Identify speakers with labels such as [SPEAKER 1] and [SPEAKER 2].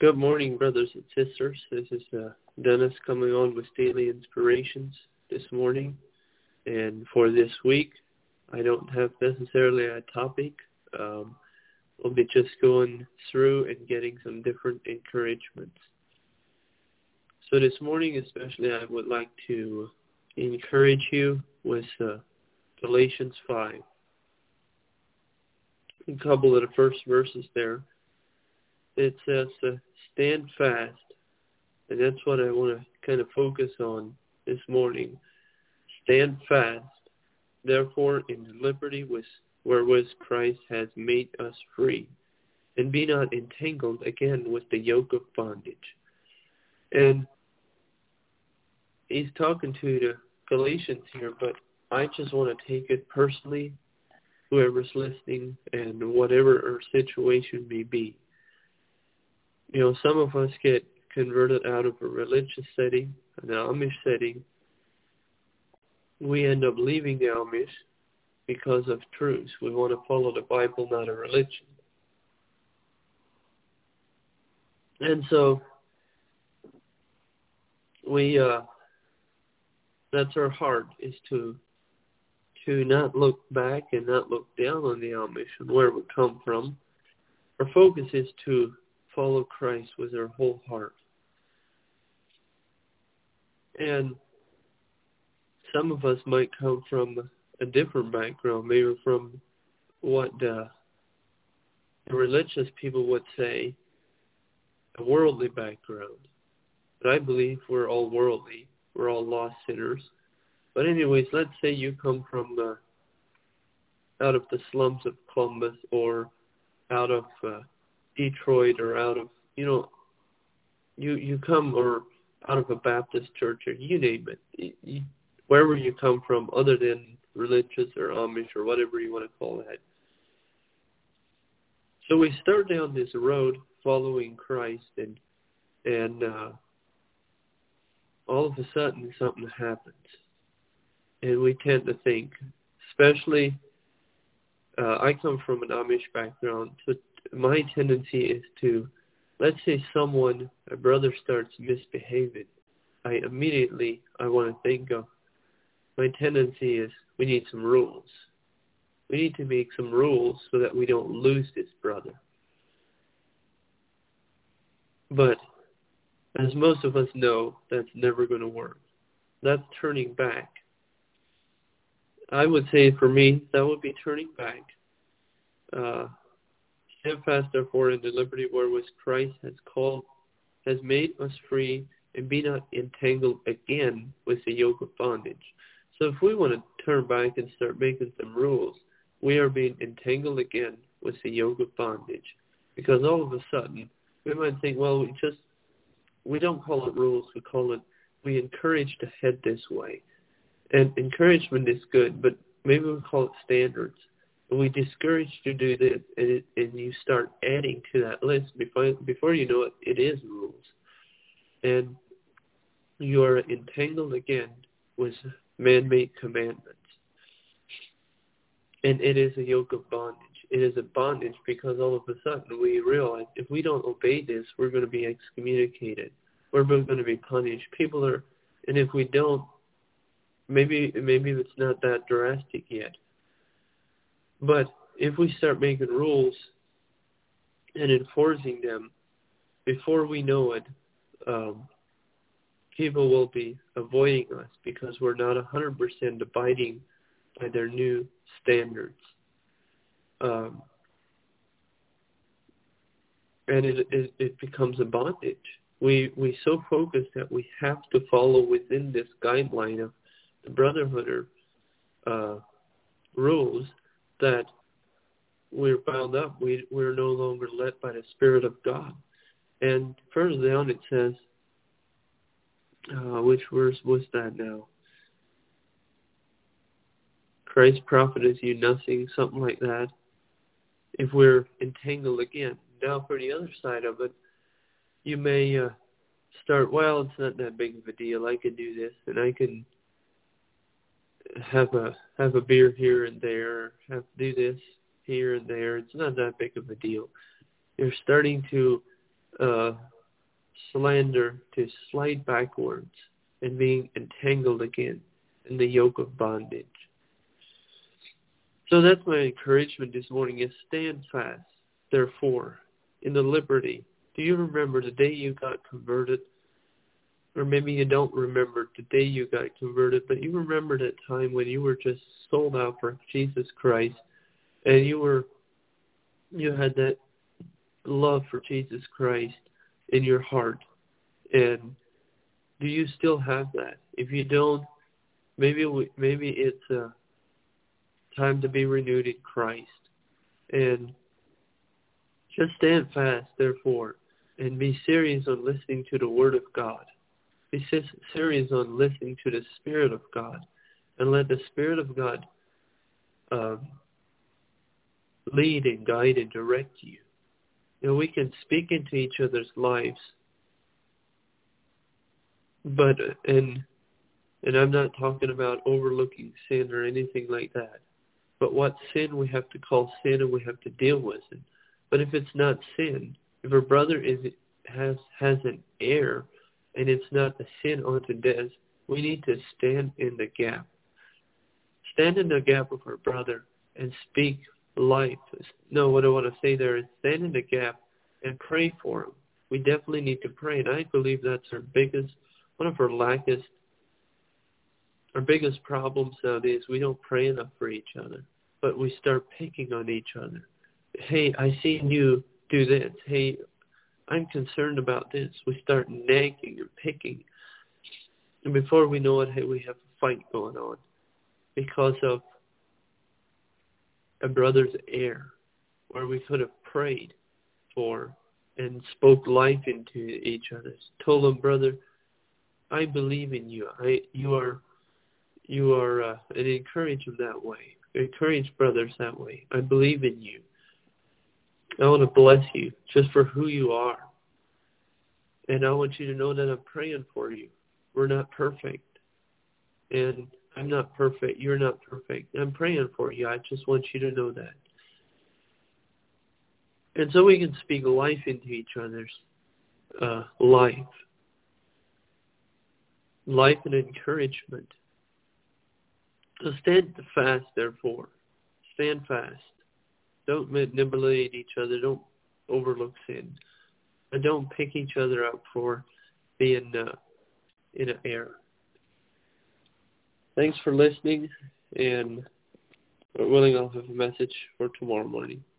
[SPEAKER 1] Good morning, brothers and sisters. This is Dennis coming on with Daily Inspirations this morning. And for this week, I don't have necessarily a topic. We'll be just going through and getting some different encouragements. So this morning especially, I would like to encourage you with Galatians 5. A couple of the first verses there. It says, stand fast. And that's what I want to kind of focus on this morning. Stand fast, therefore, in the liberty wherewith Christ has made us free, and be not entangled again with the yoke of bondage. And he's talking to the Galatians here, but I just want to take it personally, whoever's listening, and whatever our situation may be. You know, some of us get converted out of a religious setting, an Amish setting. We end up leaving the Amish because of truth. We want to follow the Bible, not a religion. And so that's our heart, is to not look back and not look down on the Amish and where we come from. Our focus is to follow Christ with our whole heart. And some of us might come from a different background, maybe from what the religious people would say, a worldly background. But I believe we're all worldly. We're all lost sinners. But anyways, let's say you come from out of the slums of Columbus, or out of Detroit, or out of, you come, or out of a Baptist church, or you name it. Wherever you come from, other than religious or Amish or whatever you want to call that. So we start down this road following Christ, and all of a sudden something happens. And we tend to think, especially, I come from an Amish background, so my tendency is to, let's say a brother starts misbehaving, I want to think of, my tendency is, we need some rules. We need to make some rules so that we don't lose this brother. But as most of us know, that's never going to work. That's turning back. I would say for me, that would be turning back. Stand fast, therefore, in the liberty wherewith Christ has made us free, and be not entangled again with the yoke of bondage. So if we want to turn back and start making some rules, we are being entangled again with the yoke of bondage. Because all of a sudden, we might think, well, we don't call it rules, we encourage to head this way. And encouragement is good, but maybe we call it standards. And we discourage you to do this, and you start adding to that list. Before you know it, it is rules. And you are entangled again with man-made commandments. And it is a yoke of bondage. It is a bondage because all of a sudden we realize if we don't obey this, we're going to be excommunicated. We're going to be punished. And if we don't, maybe it's not that drastic yet. But if we start making rules and enforcing them, before we know it, people will be avoiding us because we're not 100% abiding by their new standards. And it becomes a bondage. We so focus that we have to follow within this guideline of the brotherhood rules that we're bound up. We're no longer led by the Spirit of God. And further down it says, which verse was that now? Christ profiteth you nothing, something like that, if we're entangled again. Now for the other side of it, you may start, well, it's not that big of a deal. I can do this, and I can have a beer here and there, do this here and there. It's not that big of a deal. You're starting to slander to slide backwards and being entangled again in the yoke of bondage. So that's my encouragement this morning, is stand fast, therefore, in the liberty. Do you remember the day you got converted? Or maybe you don't remember the day you got converted, but you remember that time when you were just sold out for Jesus Christ, and you had that love for Jesus Christ in your heart. And do you still have that? If you don't, maybe it's time to be renewed in Christ. And just stand fast, therefore, and be serious on listening to the Word of God. Be serious on listening to the Spirit of God, and let the Spirit of God lead and guide and direct you. You know, we can speak into each other's lives, but and I'm not talking about overlooking sin or anything like that. But what sin we have to call sin, and we have to deal with it. But if it's not sin, if a brother has an error, and it's not a sin unto death, we need to stand in the gap. Stand in the gap of our brother and speak life. No, what I want to say there is stand in the gap and pray for him. We definitely need to pray, and I believe that's one of our biggest problems nowadays. We don't pray enough for each other, but we start picking on each other. Hey, I seen you do this. Hey, I'm concerned about this. We start nagging and picking. And before we know it, hey, we have a fight going on because of a brother's error, where we could have prayed for and spoke life into each other. Told them, brother, I believe in you. You are and encourage them that way. Encourage brothers that way. I believe in you. I want to bless you just for who you are. And I want you to know that I'm praying for you. We're not perfect. And I'm not perfect. You're not perfect. I'm praying for you. I just want you to know that. And so we can speak life into each other's life. Life and encouragement. So stand fast, therefore. Stand fast. Don't manipulate each other. Don't overlook sin. And don't pick each other up for being in an error. Thanks for listening, and Lord willing, I'll have a message for tomorrow morning.